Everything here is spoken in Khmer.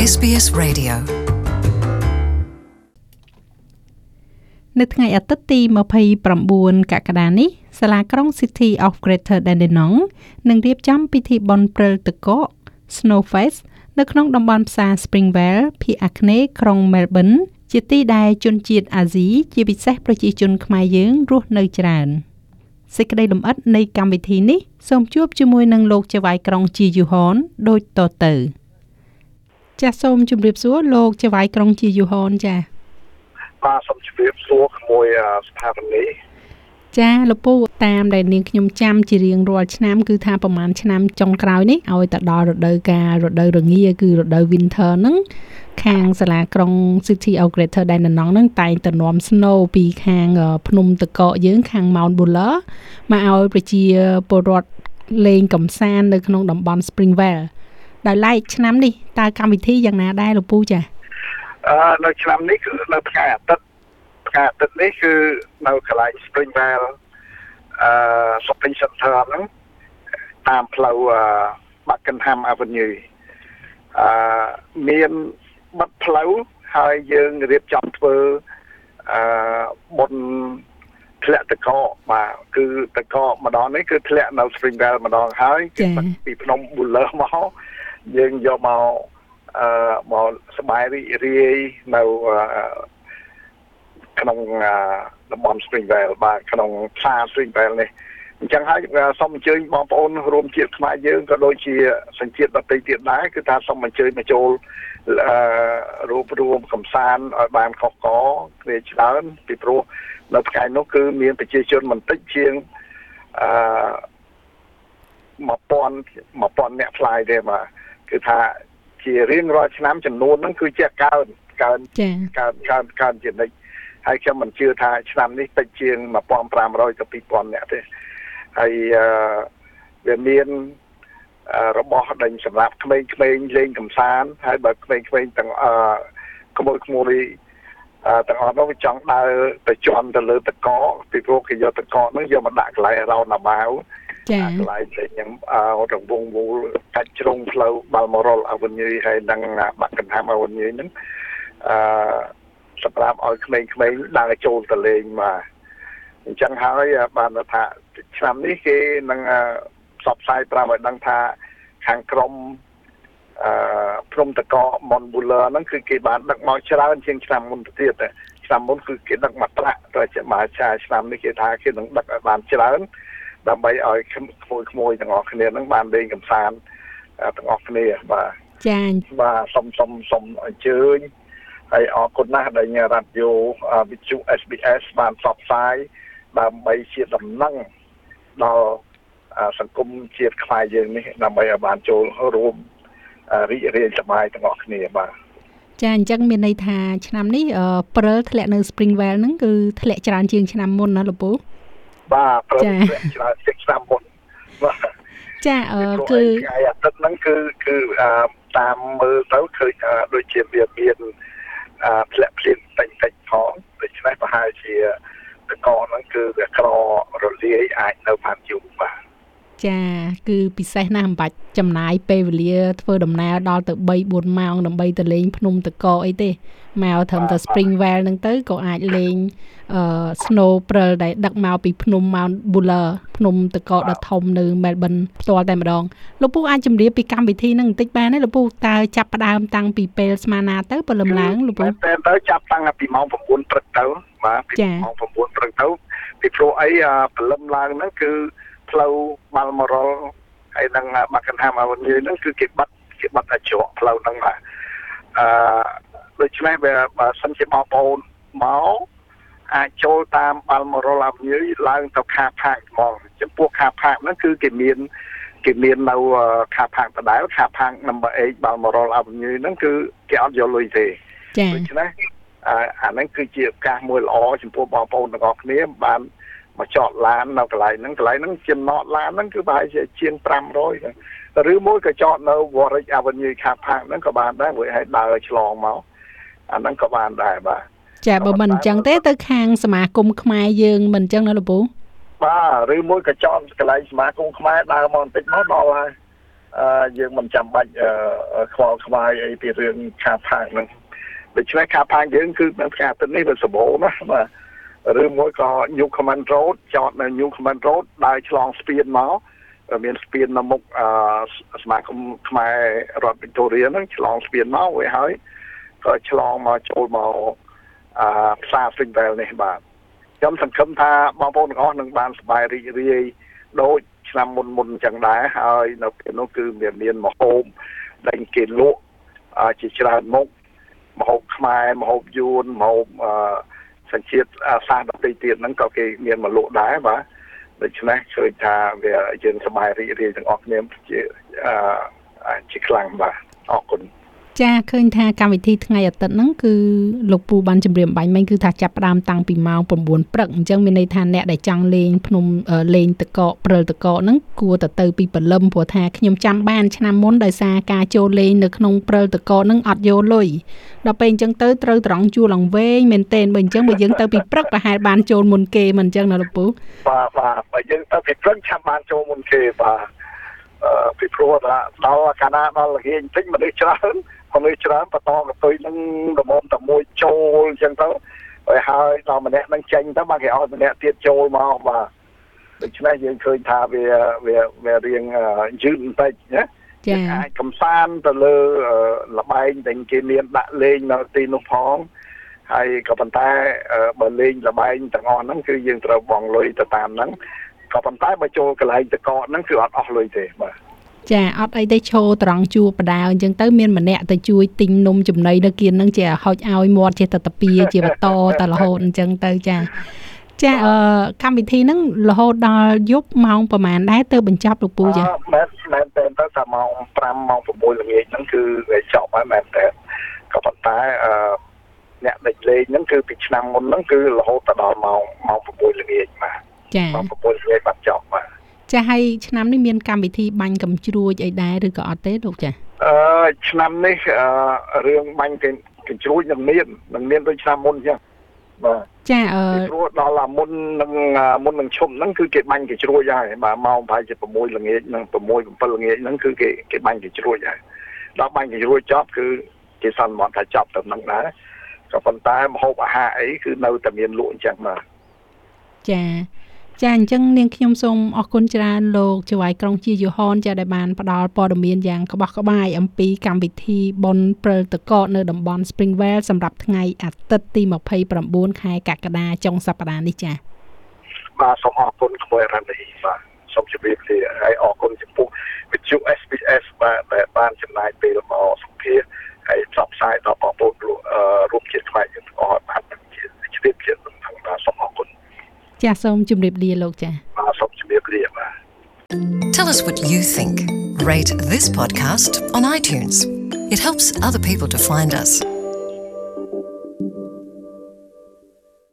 SBS Radio នៅថ្ងៃអាទិត្យទី29កក្កដានេះសាលាក្រុង City of Greater Dandenong នឹងរៀបចំពិធីបុណ្យព្រិលទឹកកក Snowfest នៅក្នុងតំបន់ផ្សារ Springvale ភាគអាគ្នេយ៍ក្រុង Melbourne ជាទីដែលជនជាតិអាស៊ីជាពិសេសប្រជាជនខ្មែរយើងរស់នៅច្រើនសេចក្តីលម្អិតនៃកម្មវិធីនេះសូមជួបជាមួយនឹងលោកចៅហ្វាយក្រុងជាយូហនដូចតទៅចាសសូមជម្រាបសួរលោកចៅហ្វាយក្រុងជាយូហនចា៎បាទសូមជម្រាបសួរជាមួយស្ថាប័ននេះចាលោកពូតាមដែលនាងខ្ញុំចាំជារៀងរាល់ឆ្នាំគឺថាប្រហែលឆ្នាំចុងក្រោយនេះឲ្យទៅដល់រដូវកាលរដូវរងាគឺរដូវ winter ហ្នឹងខាងសាលាក្រុង City of Greater Dandenong ហ្នឹងតែងតែនាំ snow ពីខាងភ្នំតកកយើងខាង Mount Buller មកឲ្យប្រជាពលរដ្ឋលេងកម្សាន្តនៅក្នុងតំបន់ Springvale ដោយឡែកឆ្នាំនេះតើកម្មវិធីយ៉ាងណាដែរលោកពូចានៅឆ្នាំនេះគឺនៅថ្ងៃអាទិត្យនេះគឺនៅកន្លែង Springvale shopping center ហ្នឹងតាមផ្លូវ Buckingham Avenue មានបិទផ្លូវហើយយើងរៀបចំធ្វើបុណ្យធ្លាក់តកកបាទគឺតកកម្ដងនេះគឺធ្លាក់នៅ Springvale ម្ដងហើយពីភ្នំ Buller មកយើងយកមកសប្បាយរីករាយនៅក្នុងតំបន់ Springvale បាទក្នុងផ្សារ Springvale នេះអញ្ចឹងហើយសូមអញ្ជើញបងប្អូនរួមជាតិខ្មែរយើងក៏ដូចជាសញ្ជាតិដទៃទៀតដែរគឺថាសូមអញ្ជើញមកចូលរួមកំសាន្តឲ្យបានកកគ្នាច្រើនពីព្រោះនៅថ្ងៃនោះគឺមានប្រជាជនមិនតិចជាង1000អ្នកផ្លាយទេបាទគឺថាជារៀងរាល់ឆ្នាំចំនួនហ្នឹងគឺជាកើនជានិច្ចហើយខ្ញុំមិនជឿថាឆ្នាំនេះតិចជាង1500ទៅ2000អ្នកទេហើយវាមានរបស់ដេញសម្រាប់ក្មេងៗលេងកម្សាន្តហើយបើក្មេងៗទាំងក្មួយទាំងអស់នោះវាចង់ដើរទៅជន់ទៅលើតកពីព្រោះគេយកតកហ្នឹងយកមកដាក់កន្លែងរោណាបាវចា៎កន្លែងខ្ញុំរង្វង់វូលកាច់ជ្រុងផ្លូវ Balmoral Avenue ហើយនិង Buckingham Avenue ហ្នឹងសម្រាប់ឲ្យក្មេងៗដើរចូលទៅលេងមកអញ្ចឹងហើយបានថាឆ្នាំនេះគេនឹងផ្សព្វផ្សាយប្រាប់ឲ្យដឹងថាខាងក្រុមព្រំតក Mount Buller ហ្នឹងគឺគេបានដឹកមកច្រើនជាងឆ្នាំមុនទៅទៀតឆ្នាំមុនគឺគេដឹកមកប្រាក់ទៅជាមហាចាឆ្នាំនេះគេថាគេនឹងដឹកឲ្យបានច្រើនដើម្បីឲ្យក្មួយទាំងអស់គ្នានឹងបានលេងកម្សាន្តទាំងអស់គ្នាបាទចា៎បាទសូមអញ្ជើញហើយអរគុណណាស់ដែលរ៉ាឌីយ៉ូវិទ្យុ SBS បានផ្សព្វផ្សាយដើម្បីជាដំណឹងដល់សង្គមជាតិខ្មែរយើងនេះដើម្បីឲ្យបានចូលរួមរីករាយសប្បាយទាំងអស់គ្នាបាទចាអញ្ចឹងមានន័យថាឆ្នាំនេះព្រិលធ្លាក់នៅ Springvale ហ្នឹងគឺធ្លាក់ច្រើនជាងឆ្នាំមុនណាលោកពូបាទព្រិលធ្លាក់ច្រើនជាងឆ្នាំមុនបាទចាគឺថ្ងៃអាទិត្យហ្នឹងគឺតាមមើលទៅឃើញដូចជាវាមានធ្លាក់ភ្លៀងតិចផងដូច្នេះប្រហែលជាតកហ្នឹងគឺវាក្ររលាយអាចនៅបានយូរបាទចាគឺពិសេសណាស់មិនបាច់ចំណាយពេលវេលាធ្វើដំណើរដល់ទៅ 3-4 ម៉ោងដើម្បីទៅលេងភ្នំតកអីទេមកត្រឹមតែ Springvale ហ្នឹងទៅក៏អាចលេងSnow Pearl ដែលដឹកមកពីភ្នំ Mount Buller ភ្នំតកដ៏ធំនៅ Melbourne ផ្ទាល់តែម្ដងលោកពូអាចជម្រាបពីកម្មវិធីហ្នឹងបន្តិចបានទេលោកពូតើចាប់ផ្ដើមតាំងពីពេលស្មាណាទៅព្រលឹមឡើងលោកពូទៅចាប់តាំងពីម៉ោង 9 ព្រឹកទៅបាទពីម៉ោង 9 ព្រឹកទៅពីព្រោះអីព្រលឹមឡើងហ្នឹងគឺផ្លូវ Balmoral ហើយនិង Buckingham Avenue ហ្នឹងគឺគេបិទឲ្យច្រកផ្លូវហ្នឹងបាទដូច្នេះបើសិនជាបងប្អូនមកអាចចូលតាម Balmoral Avenue ឡើងទៅ Car Park ហ្មងចំពោះ Car Park ហ្នឹងគឺគេមាននៅ Car Park ដដែល Car Park number 8 Balmoral Avenue ហ្នឹងគឺគេអត់យកលុយទេដូច្នេះអាហ្នឹងគឺជាឱកាសមួយល្អចំពោះបងប្អូនទាំងអស់គ្នាបានមកចតឡាននៅកន្លែងហ្នឹងចំណតឡានហ្នឹងគឺប្រហែលជាង500ឬមួយក៏ចតនៅ Warwick Avenue Car Park ហ្នឹងក៏បានដែរមួយឲ្យដើរឆ្លងមកអាហ្នឹងក៏បានដែរបាទចាបើមិនអញ្ចឹងទេទៅខាងសមាគមខ្មែរយើងមិនអញ្ចឹងណាលោកពូបាទឬមួយក៏ចតកន្លែងសមាគមខ្មែរដើរមកបន្តិចមកដល់ហើយយើងមិនចាំបាច់ខ្វល់ខ្វាយអីពីរឿងខាផាងហ្នឹងដូច្នេះខាផាងយើងគឺនៅផ្សារទឹកនេះវាសម្បូរណាបាទឬមួយក៏ New Command Road ចតនៅ New Command Road ដើរឆ្លងស្ពានមកមានស្ពាននៅមុខសមាគមខ្មែររដ្ឋ Victoria ហ្នឹងឆ្លងស្ពានមកវាហើយក៏ឆ្លងមកចូលមកផ្សារ Springvale នេះបាទខ្ញុំសង្ឃឹមថាបងប្អូនទាំងអស់នឹងបានសប្បាយរីករាយដូចឆ្នាំមុនអញ្ចឹងដែរហើយនៅពេលនោះគឺមានម្ហូបដែលគេលក់ជាច្រើនមុខម្ហូបខ្មែរម្ហូបយួនម្ហូបសញ្ជាតិសាសដទៃទៀតហ្នឹងក៏គេមានមកលក់ដែរបាទដូច្នេះឃើញថាវាយើងសប្បាយរីករាយទាំងអស់គ្នាជាខ្លាំងបាទអរគុណចាឃើញថាកម្មវិធីថ្ងៃអាទិត្យហ្នឹងគឺលោកពូបានជម្រាបបាញ់មិញគឺថាចាប់ផ្ដើមតាំងពីម៉ោង 9 ព្រឹកអញ្ចឹងមានន័យថាអ្នកដែលចង់លេងភ្នំលេងតកកព្រិលតកកហ្នឹងគួរទៅពីព្រលឹមព្រោះថាខ្ញុំចាំបានឆ្នាំមុនដោយសារការចូលលេងនៅក្នុងព្រិលតកកហ្នឹងអត់យកលុយដល់ពេលអញ្ចឹងទៅត្រូវត្រង់ជួលឡើងវែងមែនតើបើអញ្ចឹងបើយើងទៅពីព្រឹកប្រហែលបានចូលមុនគេមិនអញ្ចឹងណាលោកពូបាទបើយើងទៅពីព្រឹកឆាប់បានចូលមុនគេបាទពីព្រោះដល់កាលណាដល់ល្ងាចបន្តិចមនុស្សច្រើនបន្តកតុយនឹងរមុំតែមួយចូលអញ្ចឹងទៅហើយដល់ម្នាក់នឹងចេញទៅបាទគេឲ្យម្នាក់ទៀតចូលមកបាទដូច្នេះយើងឃើញថាវារៀងយឺតបន្តិចណាចា៎អាចកំសាន្តទៅលើលបែងដែលគេមានដាក់លេងនៅទីនោះផងហើយក៏ប៉ុន្តែបើលេងលបែងទាំងអស់ហ្នឹងគឺយើងត្រូវបង់លុយទៅតាមហ្នឹងក៏ប៉ុន្តែបើចូលកន្លែងតកកហ្នឹងគឺអត់អស់លុយទេបាទចាអត់អីទេឈោត្រង់ជួបបដាអញ្ចឹងទៅមានម្នាក់ទៅជួយទិញនំចំណីនៅគៀនហ្នឹងជាហុចឲ្យមាត់ជាតតពីជាបន្តតរហូតអញ្ចឹងទៅចាកម្មវិធីហ្នឹងរហូតដល់យប់ម៉ោងប្រហែលដែរទៅបញ្ចប់លោកពូចាមែនតែថាម៉ោង5ម៉ោង6ល្ងាចហ្នឹងគឺវាចប់ហើយមែនតែក៏ប៉ុន្តែអ្នកដែលលេងហ្នឹងគឺពីឆ្នាំមុនហ្នឹងគឺរហូតដល់ម៉ោង6ល្ងាចបាទចាម៉ោង6ល្ងាចបាត់ចប់បាទចាហើយឆ្នាំនេះមានកម្មវិធីបាញ់កំជ្រួចអីដែរឬក៏អត់ទេលោកចាឆ្នាំនេះរឿងបាញ់កញ្ជ្រួចនឹងមានដូចឆ្នាំមុនអញ្ចឹងបាទចាព្រោះដល់មុននឹងឈប់ហ្នឹងគឺគេបាញ់កញ្ជ្រួចហើយបាទម៉ោងប្រហែលជា6ល្ងាចនិង6 7ល្ងាចហ្នឹងគឺគេបាញ់កញ្ជ្រួចហើយដល់បាញ់កញ្ជ្រួចចប់គឺគេសន្មតថាចប់ទៅហ្នឹងដែរក៏ប៉ុន្តែម្ហូបអាហារអីគឺនៅតែមានលក់អញ្ចឹងបាទចាអញ្ចឹងនាងខ្ញុំសូមអរគុណច្រើនលោកចៅហ្វាយក្រុងជាយូហនចាដែលបានផ្ដល់ព័ត៌មានយ៉ាងក្បោះក្បាយអំពីកម្មវិធីបុណ្យព្រិលតកកនៅតំបន់ Springvale សម្រាប់ថ្ងៃអាទិត្យទី29ខែកក្កដាចុងសប្តាហ៍នេះចាបាទសូមអរគុណក្មួយរ៉ានីបាទសូមជម្រាបលាហើយអរគុណចំពោះវិទ្យុ SBS បាទដែលបានចំណាយពេលមកសម្ភាសន៍ហើយផ្សព្វផ្សាយដល់បងប្អូនរួមជាតិខ្មែរយើងទាំងអស់បានជាជ្រាបជាទាំងបាទសូមអរគុណចាសូមជម្រាបលាលោកចាបាទសូមជម្រាបលាបាទ Tell us what you think. Rate this podcast on iTunes. It helps other people to find us.